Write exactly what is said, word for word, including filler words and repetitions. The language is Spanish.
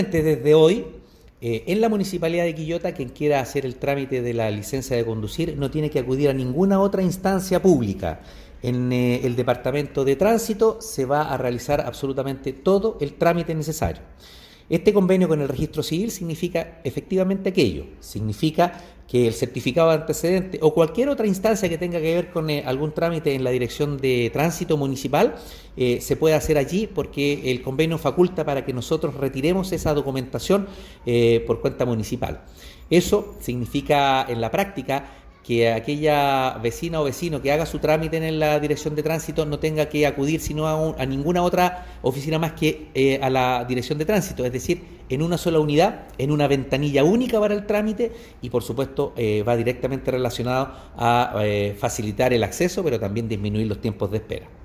Desde hoy, eh, en la Municipalidad de Quillota, quien quiera hacer el trámite de la licencia de conducir no tiene que acudir a ninguna otra instancia pública. En eh, el Departamento de Tránsito se va a realizar absolutamente todo el trámite necesario. Este convenio con el Registro Civil significa efectivamente aquello, significa que el certificado de antecedente o cualquier otra instancia que tenga que ver con eh, algún trámite en la Dirección de Tránsito Municipal eh, se puede hacer allí, porque el convenio faculta para que nosotros retiremos esa documentación eh, por cuenta municipal. Eso significa en la práctica que aquella vecina o vecino que haga su trámite en la Dirección de Tránsito no tenga que acudir sino a, un, a ninguna otra oficina más que eh, a la Dirección de Tránsito, es decir, en una sola unidad, en una ventanilla única para el trámite, y por supuesto eh, va directamente relacionado a eh, facilitar el acceso, pero también disminuir los tiempos de espera.